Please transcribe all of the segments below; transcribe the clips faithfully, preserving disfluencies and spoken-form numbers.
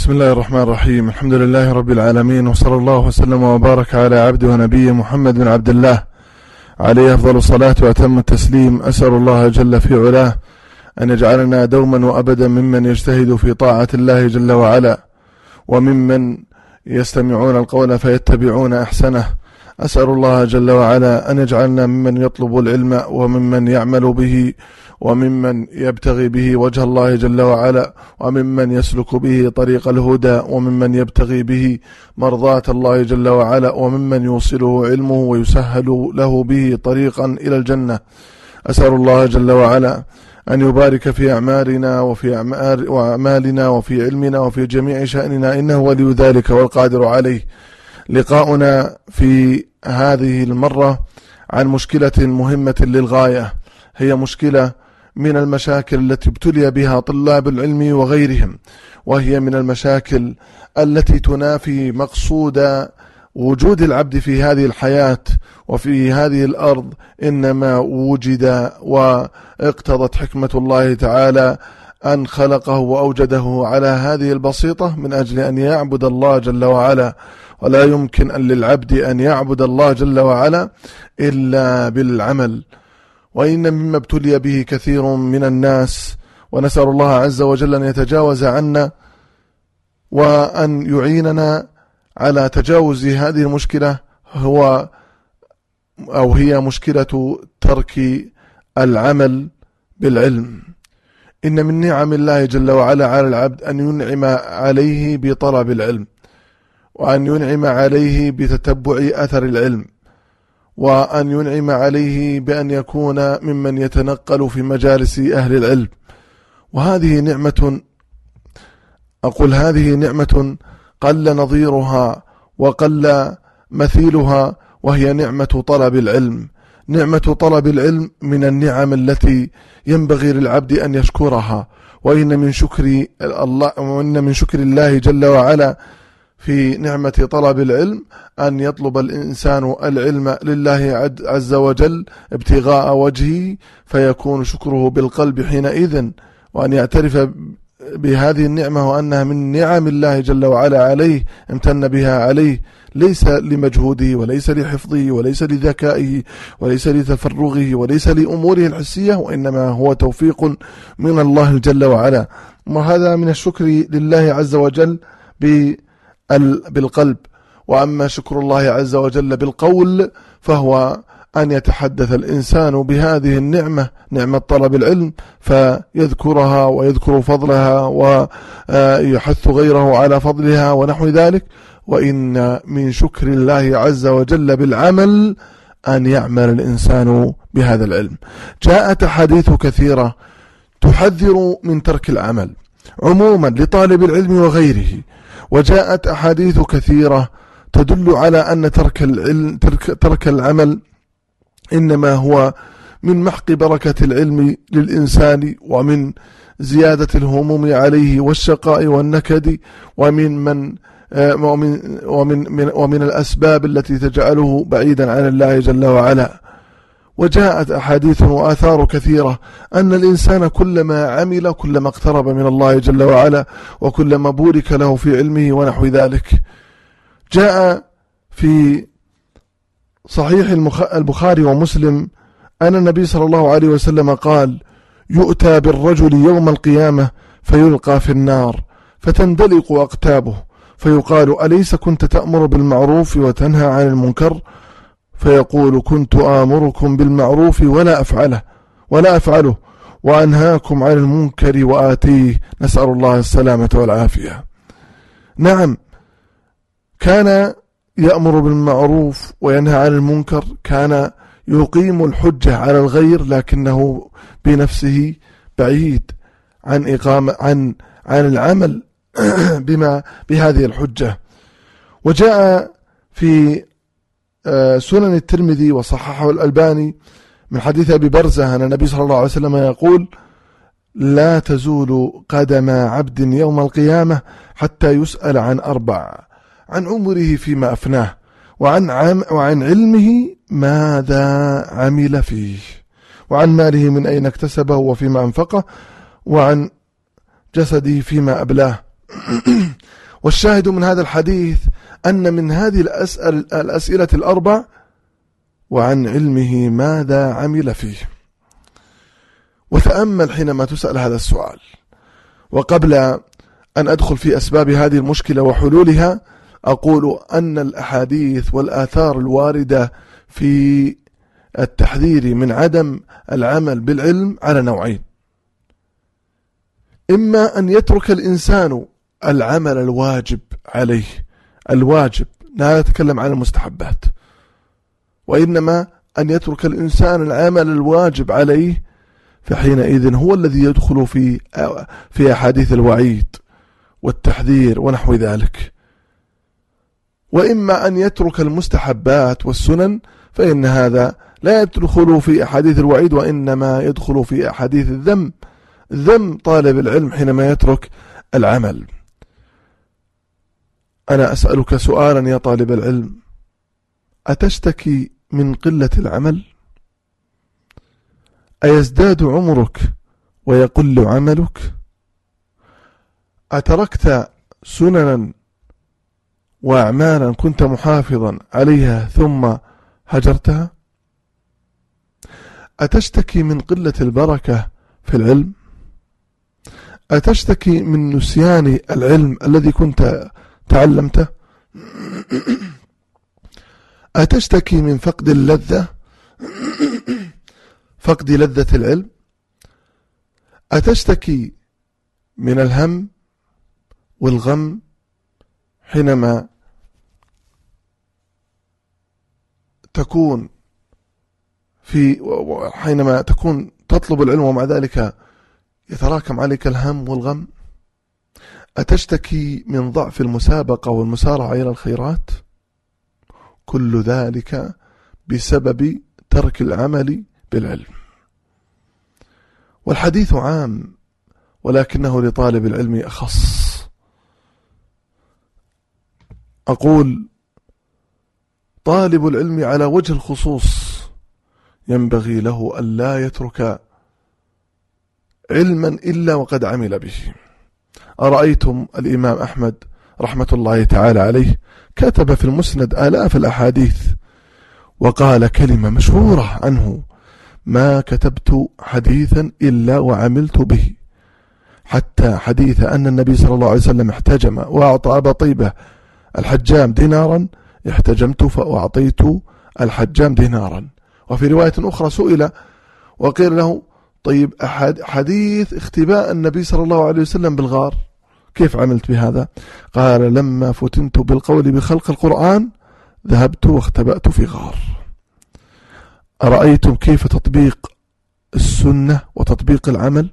بسم الله الرحمن الرحيم. الحمد لله رب العالمين، وصلى الله وسلم وبارك على عبده ونبيه محمد بن عبد الله عليه أفضل الصلاة وأتم التسليم. أسأل الله جل في علاه أن يجعلنا دوما وأبدا ممن يجتهد في طاعة الله جل وعلا، وممن يستمعون القول فيتبعون أحسنه. أسأل الله جل وعلا أن يجعلنا ممن يطلب العلم وممن يعمل به وممن يبتغي به وجه الله جل وعلا، وممن يسلك به طريق الهدى، وممن يبتغي به مرضاة الله جل وعلا، وممن يوصله علمه ويسهل له به طريقا إلى الجنة. أسأل الله جل وعلا أن يبارك في أعمالنا وفي أعمالنا وفي علمنا وفي جميع شأننا، إنه ولي ذلك والقادر عليه. لقاؤنا في هذه المرة عن مشكلة مهمة للغاية، هي مشكلة من المشاكل التي ابتلي بها طلاب العلم وغيرهم، وهي من المشاكل التي تنافي مقصود وجود العبد في هذه الحياة وفي هذه الأرض، إنما وجد واقتضت حكمة الله تعالى أن خلقه وأوجده على هذه البسيطة من أجل أن يعبد الله جل وعلا. ولا يمكن أن للعبد أن يعبد الله جل وعلا إلا بالعمل، وإن مما ابتلي به كثير من الناس، ونسأل الله عز وجل أن يتجاوز عنا وأن يعيننا على تجاوز هذه المشكلة، هو أو هي مشكلة ترك العمل بالعلم. إن من نعم الله جل وعلا على العبد أن ينعم عليه بطلب العلم، وأن ينعم عليه بتتبع أثر العلم، وأن ينعم عليه بأن يكون ممن يتنقل في مجالس أهل العلم. وهذه نعمة، أقول هذه نعمة قل نظيرها وقل مثيلها، وهي نعمة طلب العلم. نعمة طلب العلم من النعم التي ينبغي للعبد أن يشكرها، وإن من شكر الله وإن من شكر الله جل وعلا في نعمة طلب العلم أن يطلب الإنسان العلم لله عز وجل ابتغاء وجهه، فيكون شكره بالقلب حينئذ، وأن يعترف بهذه النعمة وأنها من نعم الله جل وعلا عليه، امتن بها عليه، ليس لمجهوده وليس لحفظه وليس لذكائه وليس لتفرغه وليس لأموره الحسية، وإنما هو توفيق من الله جل وعلا. وهذا من الشكر لله عز وجل بالقلب. وأما شكر الله عز وجل بالقول فهو أن يتحدث الإنسان بهذه النعمة، نعمة طلب العلم، فيذكرها ويذكر فضلها ويحث غيره على فضلها ونحو ذلك. وإن من شكر الله عز وجل بالعمل أن يعمل الإنسان بهذا العلم. جاءت أحاديث كثيرة تحذر من ترك العمل عموما لطالب العلم وغيره، وجاءت أحاديث كثيرة تدل على أن ترك العلم ترك, ترك العمل إنما هو من محق بركة العلم للإنسان، ومن زيادة الهموم عليه والشقاء والنكد، ومن من ومن ومن ومن الأسباب التي تجعله بعيدا عن الله جل وعلا. وجاءت أحاديث وآثار كثيرة أن الإنسان كلما عمل كلما اقترب من الله جل وعلا، وكلما بورك له في علمه ونحو ذلك. جاء في صحيح البخاري ومسلم أن النبي صلى الله عليه وسلم قال: يؤتى بالرجل يوم القيامة فيلقى في النار فتندلق أقتابه، فيقال: أليس كنت تأمر بالمعروف وتنهى عن المنكر؟ فيقول: كنت آمركم بالمعروف ولا أفعله ولا أفعله وأنهاكم عن المنكر وآتيه. نسأل الله السلامة والعافية. نعم، كان يأمر بالمعروف وينهى عن المنكر، كان يقيم الحجة على الغير، لكنه بنفسه بعيد عن إقامة عن عن العمل بما بهذه الحجة. وجاء في سنن الترمذي وصححه الألباني من حديث أبي برزة أن النبي صلى الله عليه وسلم يقول: لا تزول قدم عبد يوم القيامة حتى يسأل عن أربع: عن عمره فيما أفناه، وعن, عم وعن علمه ماذا عمل فيه، وعن ماله من أين اكتسبه وفيما أنفقه، وعن جسده فيما أبلاه. والشاهد من هذا الحديث أن من هذه الأسئلة, الأسئلة الأربع وعن علمه ماذا عمل فيه. وتأمل حينما تسأل هذا السؤال. وقبل أن أدخل في أسباب هذه المشكلة وحلولها أقول أن الأحاديث والآثار الواردة في التحذير من عدم العمل بالعلم على نوعين: إما أن يترك الإنسان العمل الواجب عليه، الواجب، لا نتكلم عن المستحبات، وإنما أن يترك الإنسان العمل الواجب عليه، فحينئذ هو الذي يدخل في في أحاديث الوعيد والتحذير ونحو ذلك. وإما أن يترك المستحبات والسنن، فإن هذا لا يدخل في أحاديث الوعيد، وإنما يدخل في أحاديث الذم، ذم طالب العلم حينما يترك العمل. أنا أسألك سؤالا يا طالب العلم: أتشتكي من قلة العمل؟ أيزداد عمرك ويقل عملك؟ أتركت سننا وأعمالا كنت محافظا عليها ثم هجرتها؟ أتشتكي من قلة البركة في العلم؟ أتشتكي من نسيان العلم الذي كنت تعلمته؟ أتشتكي من فقد اللذة، فقد لذة العلم؟ أتشتكي من الهم والغم حينما تكون في حينما تكون تطلب العلم ومع ذلك يتراكم عليك الهم والغم؟ أتشتكي من ضعف المسابقة والمسارعة إلى الخيرات؟ كل ذلك بسبب ترك العمل بالعلم. والحديث عام ولكنه لطالب العلم أخص. أقول: طالب العلم على وجه الخصوص ينبغي له أن لا يترك علما إلا وقد عمل به. أرأيتم الإمام أحمد رحمة الله تعالى عليه كتب في المسند آلاف الأحاديث، وقال كلمة مشهورة عنه: ما كتبت حديثا إلا وعملت به. حتى حديث أن النبي صلى الله عليه وسلم احتجم وأعطى أبا طيبة الحجام دينارا، احتجمت فأعطيت الحجام دينارا. وفي رواية أخرى سئل وقيل له: طيب أحد حديث اختباء النبي صلى الله عليه وسلم بالغار كيف عملت بهذا؟ قال: لما فتنت بالقول بخلق القرآن ذهبت واختبأت في غار. أرأيتم كيف تطبيق السنة وتطبيق العمل؟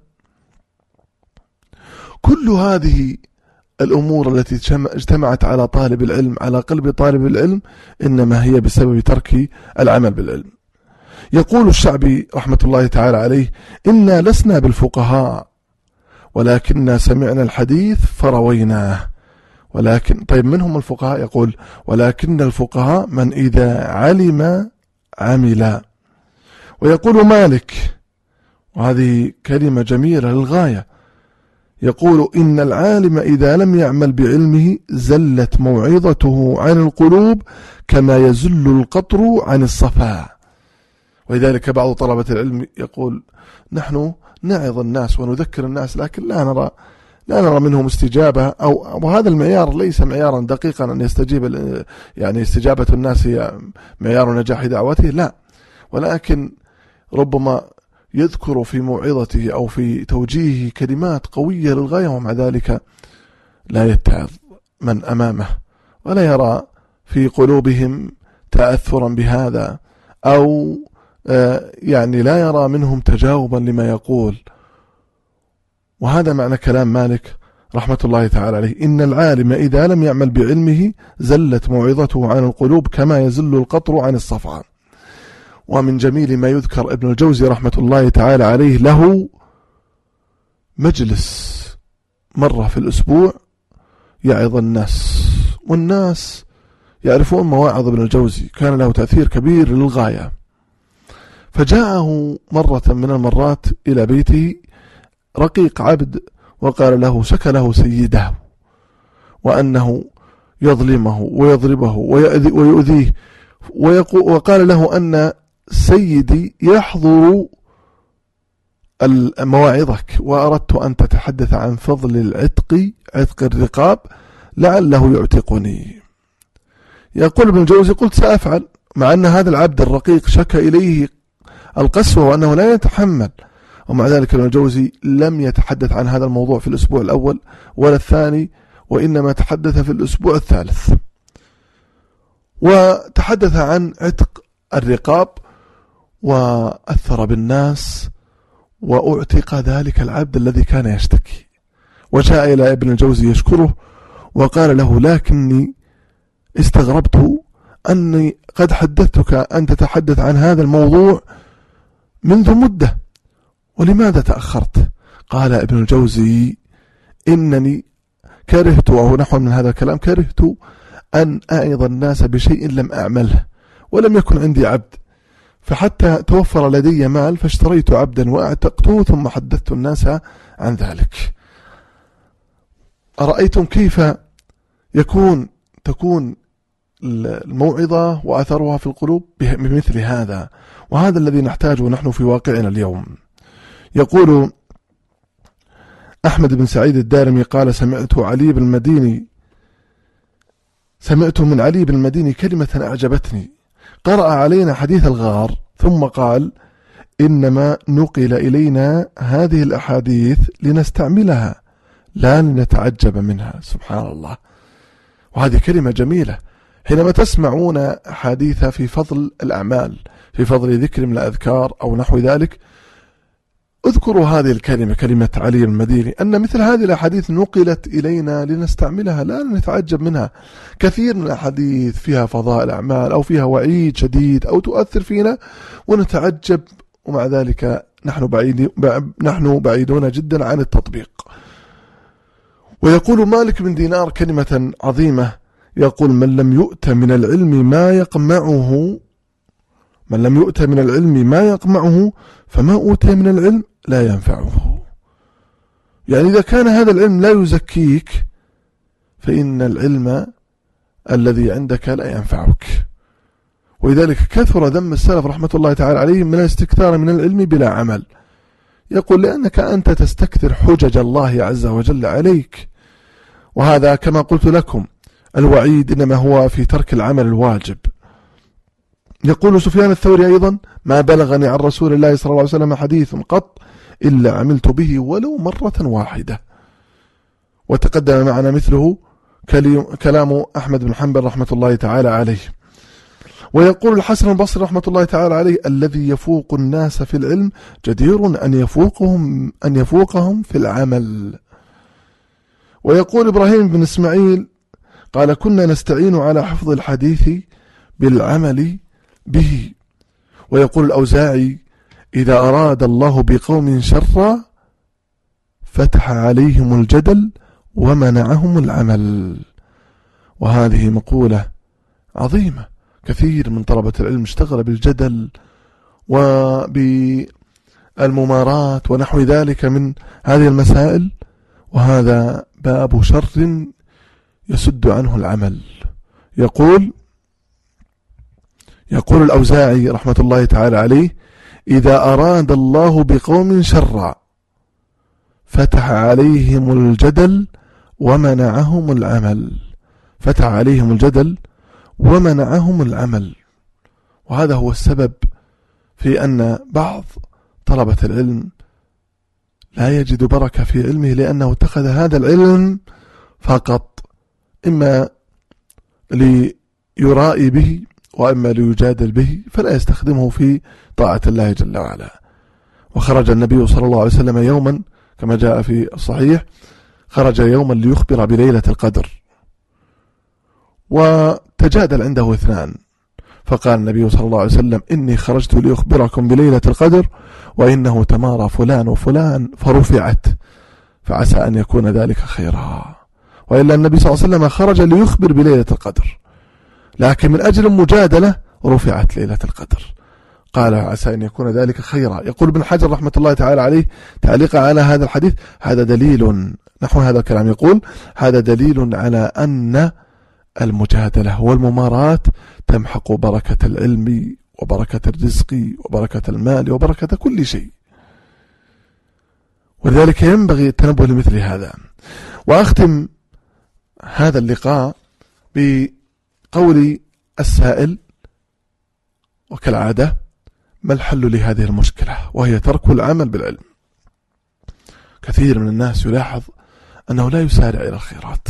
كل هذه الأمور التي اجتمعت على طالب العلم، على قلب طالب العلم، إنما هي بسبب ترك العمل بالعلم. يقول الشعبي رحمة الله تعالى عليه: إنا لسنا بالفقهاء ولكننا سمعنا الحديث فرويناه. ولكن طيب من هم الفقهاء؟ يقول: ولكن الفقهاء من إذا علم عمل. ويقول مالك، وهذه كلمة جميلة للغاية، يقول: إن العالم إذا لم يعمل بعلمه زلت موعظته عن القلوب كما يزل القطر عن الصفا. ولذلك بعض طلبة العلم يقول: نحن نعظ الناس ونذكر الناس لكن لا نرى لا نرى منهم استجابة، أو وهذا المعيار ليس معيارا دقيقا أن يستجيب يعني استجابة الناس هي معيار نجاح دعوته، لا، ولكن ربما يذكر في موعظته أو في توجيهه كلمات قوية للغاية ومع ذلك لا يتعظ من أمامه ولا يرى في قلوبهم تأثرا بهذا، أو يعني لا يرى منهم تجاوبا لما يقول. وهذا معنى كلام مالك رحمة الله تعالى عليه: إن العالم إذا لم يعمل بعلمه زلت موعظته عن القلوب كما يزل القطر عن الصفا. ومن جميل ما يذكر ابن الجوزي رحمة الله تعالى عليه له مجلس مرة في الأسبوع يعظ الناس، والناس يعرفون مواعظ ابن الجوزي، كان له تأثير كبير للغاية. فجاءه مرة من المرات إلى بيته رقيق عبد وقال له: شكى له سيده وأنه يظلمه ويضربه ويؤذيه، وقال له أن سيدي يحضر مواعظك، وأردت أن تتحدث عن فضل العتق، عتق الرقاب، لعله يعتقني. يقول ابن الجوزي: قلت سأفعل، مع أن هذا العبد الرقيق شكى إليه القسوة وأنه لا يتحمل، ومع ذلك ابن الجوزي لم يتحدث عن هذا الموضوع في الأسبوع الأول ولا الثاني، وإنما تحدث في الأسبوع الثالث، وتحدث عن عتق الرقاب وأثر بالناس وأعتق ذلك العبد الذي كان يشتكي. وجاء إلى ابن الجوزي يشكره وقال له: لكني استغربت أني قد حدثتك أن تتحدث عن هذا الموضوع منذ مدة، ولماذا تأخرت؟ قال ابن الجوزي: إنني كرهت، أو نحو من هذا الكلام، كرهت أن أعظ الناس بشيء لم أعمله ولم يكن عندي عبد، فحتى توفر لدي مال فاشتريت عبدا وأعتقته ثم حدثت الناس عن ذلك. أرأيتم كيف يكون تكون الموعظة وأثرها في القلوب بمثل هذا؟ وهذا الذي نحتاجه نحن في واقعنا اليوم. يقول أحمد بن سعيد الدارمي قال: سمعت علي بن المديني سمعت من علي بن المديني كلمة أعجبتني، قرأ علينا حديث الغار ثم قال: إنما نقل إلينا هذه الأحاديث لنستعملها لا لنتعجب منها. سبحان الله. وهذه كلمة جميلة. حينما تسمعون أحاديث في فضل الأعمال، في فضل ذكر من الأذكار أو نحو ذلك، اذكروا هذه الكلمة، كلمة علي المديني، أن مثل هذه الأحاديث نقلت إلينا لنستعملها لا نتعجب منها. كثير من الأحاديث فيها فضائل أعمال أو فيها وعيد شديد أو تؤثر فينا ونتعجب، ومع ذلك نحن بعيد نحن بعيدون جدا عن التطبيق. ويقول مالك بن دينار كلمة عظيمة، يقول: من لم يؤت من العلم ما يقمعه من لم يؤت من العلم ما يقمعه فما أوتي من العلم لا ينفعه. يعني إذا كان هذا العلم لا يزكيك فإن العلم الذي عندك لا ينفعك. ولذلك كثر ذم السلف رحمة الله تعالى عليهم من الاستكثار من العلم بلا عمل. يقول: لأنك أنت تستكثر حجج الله عز وجل عليك. وهذا كما قلت لكم الوعيد إنما هو في ترك العمل الواجب. يقول سفيان الثوري أيضا: ما بلغني عن رسول الله صلى الله عليه وسلم حديث قط إلا عملت به ولو مرة واحدة. وتقدم معنا مثله كلام أحمد بن حنبل رحمة الله تعالى عليه. ويقول الحسن البصري رحمة الله تعالى عليه: الذي يفوق الناس في العلم جدير أن يفوقهم أن يفوقهم في العمل. ويقول إبراهيم بن إسماعيل قال: كنا نستعين على حفظ الحديث بالعمل به. ويقول الأوزاعي: إذا أراد الله بقوم شرا فتح عليهم الجدل ومنعهم العمل. وهذه مقولة عظيمة. كثير من طلبة العلم اشتغل بالجدل وبالممارات ونحو ذلك من هذه المسائل، وهذا باب شر يسد عنه العمل. يقول يقول الأوزاعي رحمة الله تعالى عليه: إذا أراد الله بقوم شرا فتح عليهم الجدل ومنعهم العمل. فتح عليهم الجدل ومنعهم العمل. وهذا هو السبب في أن بعض طلبة العلم لا يجد بركة في علمه، لأنه اتخذ هذا العلم فقط إما ليرائي به وإما ليجادل به، فلا يستخدمه في طاعة الله جل وعلا. وخرج النبي صلى الله عليه وسلم يوما كما جاء في الصحيح، خرج يوما ليخبر بليلة القدر، وتجادل عنده اثنان، فقال النبي صلى الله عليه وسلم: إني خرجت لأخبركم بليلة القدر وإنه تمارى فلان وفلان فرفعت، فعسى أن يكون ذلك خيرا. وإلا النبي صلى الله عليه وسلم خرج ليخبر بليلة القدر، لكن من أجل المجادلة رفعت ليلة القدر. قال عسى أن يكون ذلك خيرا. يقول ابن حجر رحمة الله تعالى عليه تعليقا على هذا الحديث: هذا دليل، نحو هذا الكلام، يقول: هذا دليل على أن المجادلة والممارات تمحق بركة العلم وبركة الرزق وبركة المال وبركة كل شيء، ولذلك ينبغي التنبه لمثل هذا. وأختم هذا اللقاء بقول السائل، وكالعادة: ما الحل لهذه المشكلة؟ وهي ترك العمل بالعلم. كثير من الناس يلاحظ أنه لا يسارع إلى الخيرات،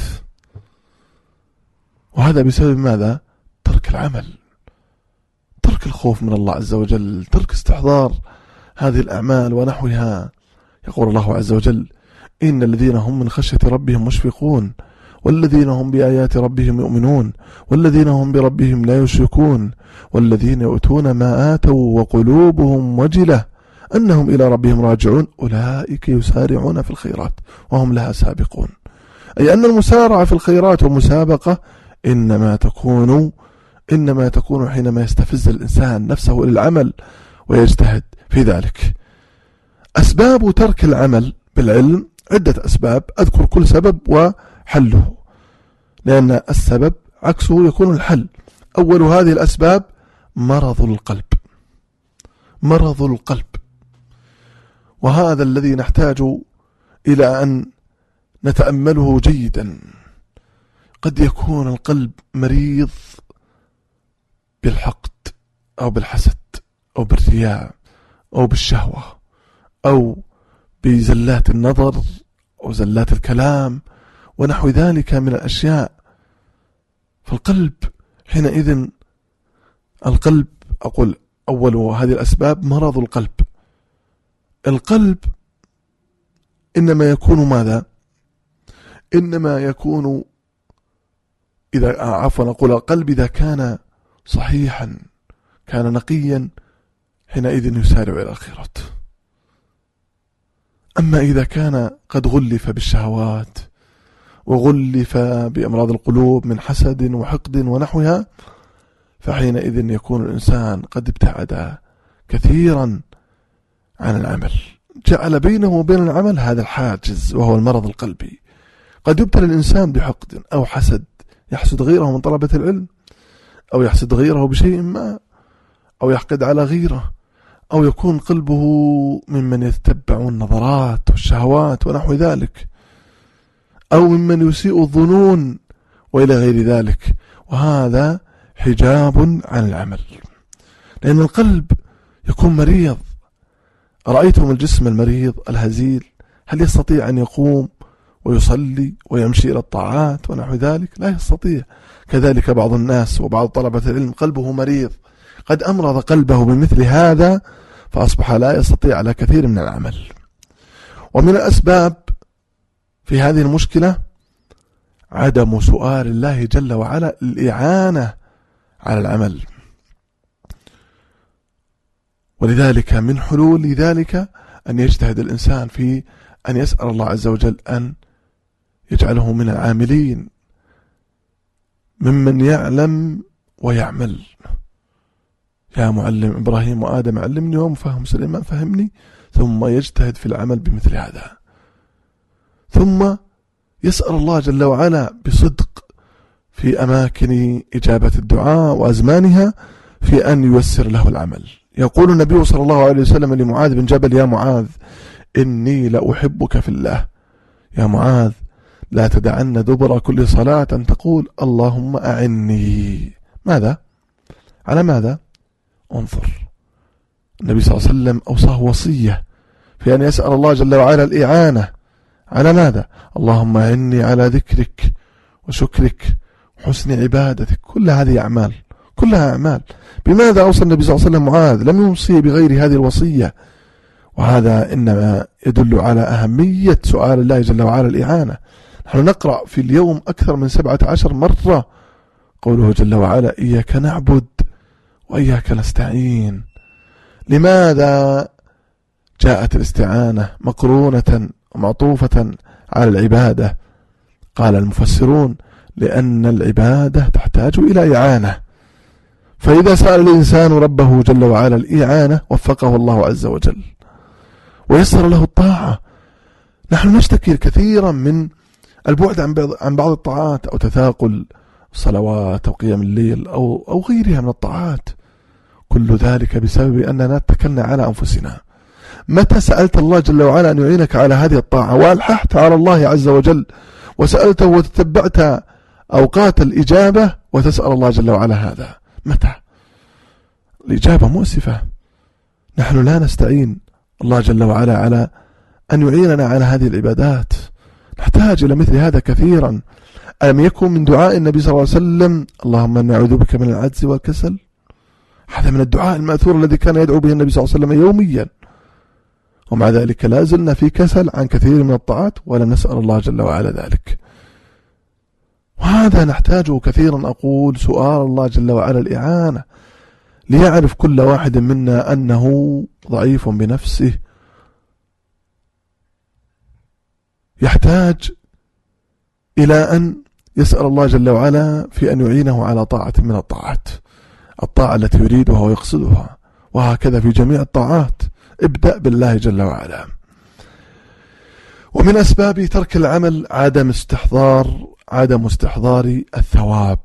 وهذا بسبب ماذا؟ ترك العمل، ترك الخوف من الله عز وجل، ترك استحضار هذه الأعمال ونحوها. يقول الله عز وجل: إن الذين هم من خشية ربهم مشفقون والذين هم بآيات ربهم يؤمنون والذين هم بربهم لا يشركون والذين يؤتون ما آتوا وقلوبهم وجلة أنهم إلى ربهم راجعون أولئك يسارعون في الخيرات وهم لها سابقون. أي أن المسارعة في الخيرات ومسابقة إنما تكون إنما تكون حينما يستفز الإنسان نفسه إلى العمل ويجتهد في ذلك. أسباب ترك العمل بالعلم عدة أسباب، أذكر كل سبب وحله، لأن السبب عكسه يكون الحل. أول هذه الأسباب مرض القلب، مرض القلب، وهذا الذي نحتاج إلى أن نتأمله جيدا. قد يكون القلب مريض بالحقد أو بالحسد أو بالرياء أو بالشهوة أو بزلات النظر أو زلات الكلام ونحو ذلك من الأشياء. فالقلب حينئذ، القلب أقول أول هذه الأسباب مرض القلب. القلب إنما يكون ماذا؟ إنما يكون إذا عفوا أقول القلب إذا كان صحيحا، كان نقيا، حينئذ يسارع إلى الخيرات. أما إذا كان قد غلف بالشهوات وغلف بأمراض القلوب من حسد وحقد ونحوها، فحينئذ يكون الإنسان قد ابتعد كثيرا عن العمل، جعل بينه وبين العمل هذا الحاجز وهو المرض القلبي. قد يبتلى الإنسان بحقد أو حسد، يحسد غيره من طلبة العلم، أو يحسد غيره بشيء ما، أو يحقد على غيره، أو يكون قلبه ممن يتبع النظرات والشهوات ونحو ذلك، أو ممن يسيء الظنون وإلى غير ذلك، وهذا حجاب عن العمل، لأن القلب يكون مريض. رأيتم الجسم المريض الهزيل هل يستطيع أن يقوم ويصلي ويمشي إلى الطاعات ونحو ذلك؟ لا يستطيع. كذلك بعض الناس وبعض طلبة العلم قلبه مريض، قد أمرض قلبه بمثل هذا فأصبح لا يستطيع على كثير من العمل. ومن الأسباب في هذه المشكلة عدم سؤال الله جل وعلا الإعانة على العمل، ولذلك من حلول ذلك أن يجتهد الإنسان في أن يسأل الله عز وجل أن يجعله من العاملين ممن يعلم ويعمل. يا معلم إبراهيم وآدم علمني ومفهم سليمان فهمني، ثم يجتهد في العمل بمثل هذا، ثم يسأل الله جل وعلا بصدق في أماكن إجابة الدعاء وأزمانها في أن ييسر له العمل. يقول النبي صلى الله عليه وسلم لمعاذ بن جبل: يا معاذ إني لأحبك في الله، يا معاذ لا تدعن دبر كل صلاة أن تقول اللهم أعني. ماذا؟ على ماذا؟ انظر، النبي صلى الله عليه وسلم أوصاه وصية في أن يسأل الله جل وعلا الإعانة على ماذا؟ اللهم أعني على ذكرك وشكرك وحسن عبادتك. كل هذه أعمال، كلها أعمال. بماذا أوصى النبي صلى الله عليه وسلم معاذ؟ لم يوصي بغير هذه الوصية، وهذا إنما يدل على أهمية سؤال الله جل وعلا الإعانة. نحن نقرأ في اليوم أكثر من سبعة عشر مرة قوله جل وعلا: إياك نعبد وإياك نستعين. لماذا جاءت الاستعانة مقرونة ومعطوفة على العبادة؟ قال المفسرون: لأن العبادة تحتاج إلى إعانة، فإذا سأل الإنسان ربه جل وعلا الإعانة وفقه الله عز وجل ويسر له الطاعة. نحن نشتكي كثيرا من البعد عن بعض عن بعض الطاعات أو تثاقل الصلوات أو قيام الليل أو أو غيرها من الطاعات، كل ذلك بسبب أننا اتكلنا على أنفسنا. متى سألت الله جل وعلا أن يعينك على هذه الطاعة وألححت على الله عز وجل وسألته وتتبعت أوقات الإجابة وتسأل الله جل وعلا هذا؟ متى؟ الإجابة مؤسفة. نحن لا نستعين الله جل وعلا على أن يعيننا على هذه العبادات، نحتاج إلى مثل هذا كثيرا. ألم يكن من دعاء النبي صلى الله عليه وسلم اللهم إنا نعوذ بك من العجز والكسل؟ هذا من الدعاء المأثور الذي كان يدعو به النبي صلى الله عليه وسلم يوميا، ومع ذلك لا زلنا في كسل عن كثير من الطاعات ولم نسأل الله جل وعلا ذلك. وهذا نحتاجه كثيرا. أقول سؤال الله جل وعلا الإعانة، ليعرف كل واحد منا أنه ضعيف بنفسه، يحتاج إلى أن يسأل الله جل وعلا في أن يعينه على طاعة من الطاعات، الطاعة التي يريدها ويقصدها، وهكذا في جميع الطاعات. ابدأ بالله جل وعلا. ومن أسباب ترك العمل عدم استحضار عدم استحضار الثواب.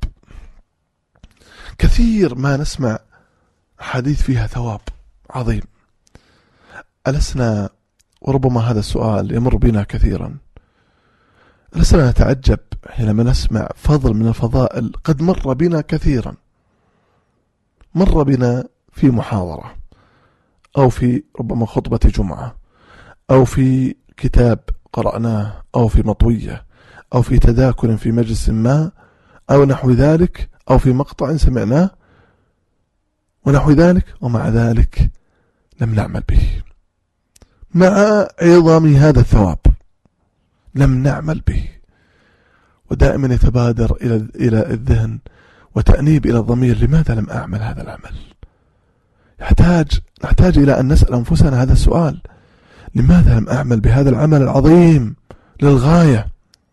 كثير ما نسمع حديث فيها ثواب عظيم، ألسنا، وربما هذا السؤال يمر بنا كثيرا، ألسنا نتعجب حينما نسمع فضل من الفضائل قد مر بنا كثيرا، مر بنا في محاضرة أو في ربما خطبة جمعة أو في كتاب قرأناه أو في مطوية أو في تذاكر في مجلس ما أو نحو ذلك أو في مقطع سمعناه ونحو ذلك، ومع ذلك لم نعمل به مع عظم هذا الثواب، لم نعمل به. ودائما يتبادر إلى إلى الذهن وتأنيب إلى الضمير، لماذا لم أعمل هذا العمل؟ يحتاج نحتاج إلى أن نسأل أنفسنا هذا السؤال، لماذا لم أعمل بهذا العمل العظيم للغاية؟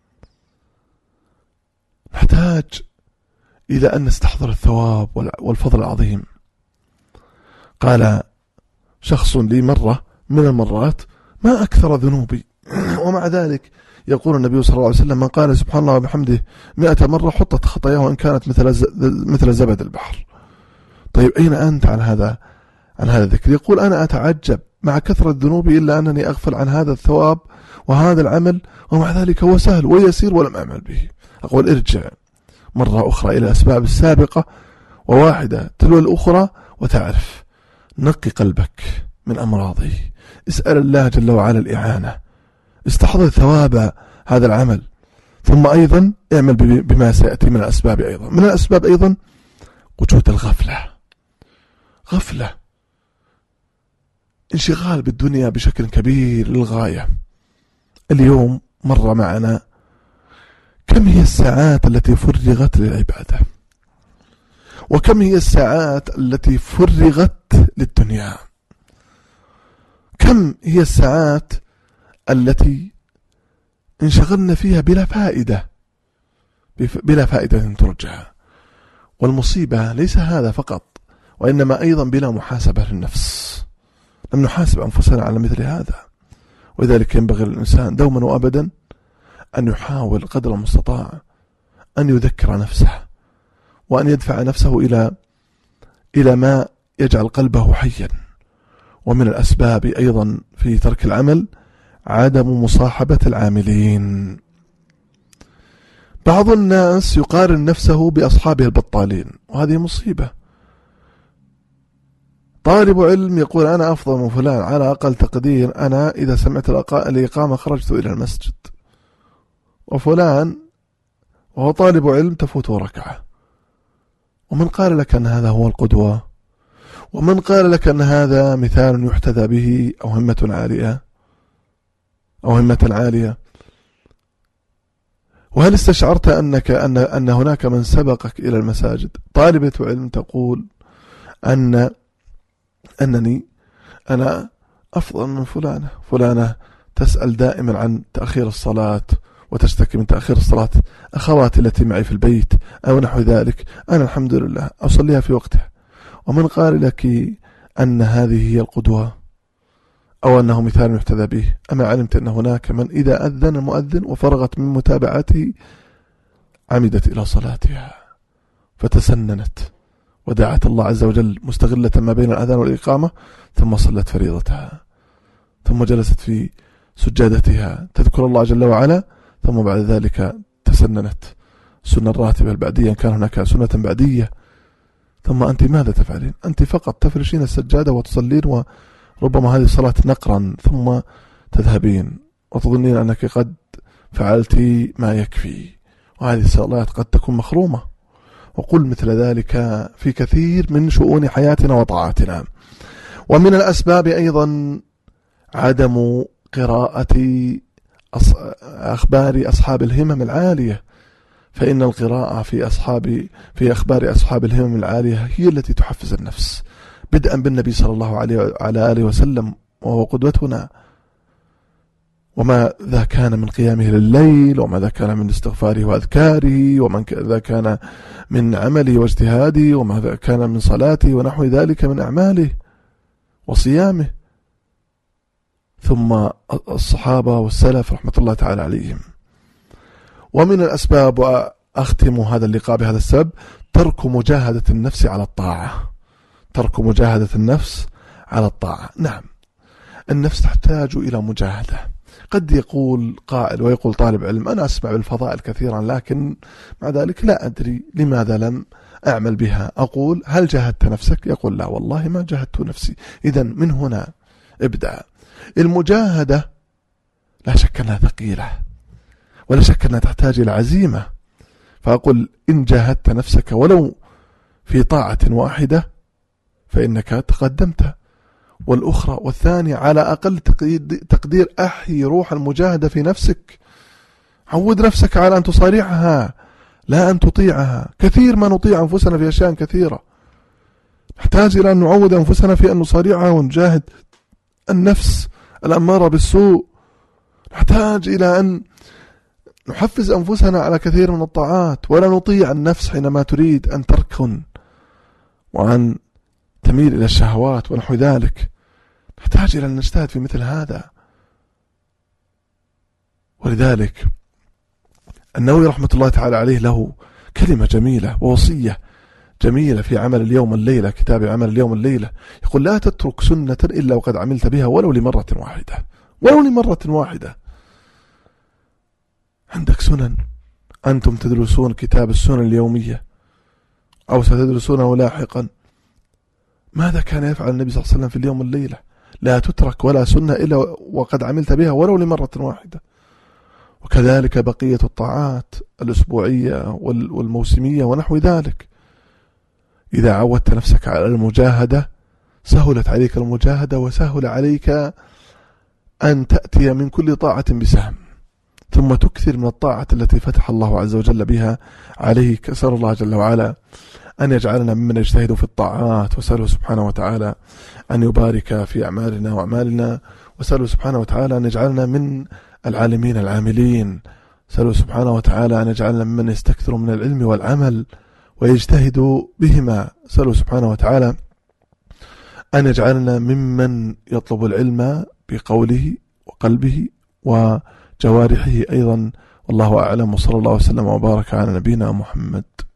نحتاج إلى أن نستحضر الثواب والفضل العظيم. قال شخص لي مرة من المرات: ما أكثر ذنوبي، ومع ذلك يقول النبي صلى الله عليه وسلم: من قال سبحان الله وبحمده مئة مرة حطت خطاياه وإن كانت مثل مثل زبد البحر. طيب أين أنت عن هذا عن هذا الذكر؟ يقول: أنا أتعجب مع كثرة ذنوبي إلا أنني أغفل عن هذا الثواب وهذا العمل، ومع ذلك هو سهل ويسير ولم أعمل به. أقول: ارجع مرة أخرى إلى الأسباب السابقة وواحدة تلو الأخرى وتعرف. نقي قلبك من أمراضه، اسأل الله جل وعلا الإعانة، استحضر ثواب هذا العمل، ثم أيضا اعمل بما سيأتي من الأسباب. أيضا من الأسباب أيضا وجود الغفلة، غفلة، انشغال بالدنيا بشكل كبير للغاية. اليوم مر معنا كم هي الساعات التي فرغت للعبادة، وكم هي الساعات التي فرغت للدنيا، كم هي الساعات التي انشغلنا فيها بلا فائدة بلا فائدة ترجع. والمصيبة ليس هذا فقط، وإنما أيضا بلا محاسبة للنفس، لم نحاسب أنفسنا على مثل هذا. ولذلك ينبغي للإنسان دوما وأبدا أن يحاول قدر المستطاع أن يذكر نفسه وأن يدفع نفسه إلى إلى ما يجعل قلبه حيا. ومن الأسباب أيضا في ترك العمل عدم مصاحبة العاملين. بعض الناس يقارن نفسه بأصحابه البطالين، وهذه مصيبة. طالب علم يقول: أنا أفضل من فلان، على أقل تقدير أنا إذا سمعت الإقامة خرجت إلى المسجد، وفلان وهو طالب علم تفوت ركعة. ومن قال لك أن هذا هو القدوة؟ ومن قال لك أن هذا مثال يحتذى به أو همة عالية أو همة عالية؟ وهل استشعرت أنك أن أن هناك من سبقك إلى المساجد؟ طالبة علم تقول أن أنني أنا أفضل من فلانة، فلانة تسأل دائما عن تأخير الصلاة وتشتكي من تأخير الصلاة، أخواتي التي معي في البيت أو نحو ذلك، أنا الحمد لله أصليها في وقتها. ومن قال لك أن هذه هي القدوة أو أنه مثال يحتذى به؟ أما علمت أن هناك من إذا أذن المؤذن وفرغت من متابعته عمدت إلى صلاتها فتسننت ودعت الله عز وجل مستغلة ما بين الأذان والإقامة، ثم صلت فريضتها، ثم جلست في سجادتها تذكر الله جل وعلا، ثم بعد ذلك تسننت سنة الراتبة البعدية إن كان هناك سنة بعدية. ثم أنت ماذا تفعلين؟ أنت فقط تفرشين السجادة وتصلين، وربما هذه الصلاة نقرا، ثم تذهبين وتظنين أنك قد فعلت ما يكفي، وهذه الصلاة قد تكون مخرومة. وقل مثل ذلك في كثير من شؤون حياتنا وطاعاتنا. ومن الأسباب أيضا عدم قراءة أخبار أصحاب الهمم العالية، فإن القراءة في أصحاب في أخبار أصحاب الهمم العالية هي التي تحفز النفس، بدءا بالنبي صلى الله عليه وعلى آله وسلم وهو قدوتنا، وماذا كان من قيامه لليل، وماذا كان من استغفاره وأذكاره، وماذا كان من عمله واجتهاده، وماذا كان من صلاته ونحو ذلك من أعماله وصيامه، ثم الصحابة والسلف رحمة الله تعالى عليهم. ومن الأسباب، وأختم هذا اللقاء بهذا السبب، ترك مجاهدة النفس على الطاعة. ترك مجاهدة النفس على الطاعة. نعم، النفس تحتاج إلى مجاهدة. قد يقول قائل ويقول طالب علم: أنا أسمع بالفضائل كثيرا، لكن مع ذلك لا أدري لماذا لم أعمل بها. أقول: هل جاهدت نفسك؟ يقول: لا والله ما جاهدت نفسي. إذن من هنا ابدأ. المجاهدة لا شك أنها ثقيلة، ولا شك أنها تحتاج إلى عزيمة. فأقول: إن جاهدت نفسك ولو في طاعة واحدة فإنك تقدمت. والأخرى والثانية على أقل تقدير أحيي روح المجاهدة في نفسك. عود نفسك على أن تصارعها لا أن تطيعها. كثير ما نطيع أنفسنا في أشياء كثيرة، نحتاج إلى أن نعود أنفسنا في أن نصارعها ونجاهد النفس الأمارة بالسوء. نحتاج إلى أن نحفز أنفسنا على كثير من الطاعات، ولا نطيع النفس حينما تريد أن تركن وأن تميل إلى الشهوات ونحو ذلك. نحتاج إلى أن نجتهد في مثل هذا. ولذلك النووي رحمة الله تعالى عليه له كلمة جميلة ووصية جميلة في عمل اليوم الليلة، كتاب عمل اليوم الليلة، يقول: لا تترك سنة إلا وقد عملت بها ولو لمرة واحدة. ولو لمرة واحدة. عندك سنن، أنتم تدرسون كتاب السنن اليومية أو ستدرسونه لاحقا. ماذا كان يفعل النبي صلى الله عليه وسلم في اليوم الليلة؟ لا تترك ولا سنة إلا وقد عملت بها ولو لمرة واحدة. وكذلك بقية الطاعات الأسبوعية والموسمية ونحو ذلك. إذا عودت نفسك على المجاهدة سهلت عليك المجاهدة، وسهل عليك أن تأتي من كل طاعة بسهم، ثم تكثر من الطاعة التي فتح الله عز وجل بها عليك. أسأل الله جل وعلا أن يجعلنا ممن يجتهد في الطاعات، وسأله سبحانه وتعالى أن يبارك في أعمالنا وأعمالنا، وسأله سبحانه وتعالى أن يجعلنا من العالمين العاملين، سأله سبحانه وتعالى أن يجعلنا ممن يستكثر من العلم والعمل ويجتهد بهما، سأله سبحانه وتعالى أن يجعلنا ممن يطلب العلم بقوله وقلبه وجوارحه أيضا. والله أعلم، وصلى الله وسلم وبارك على نبينا محمد.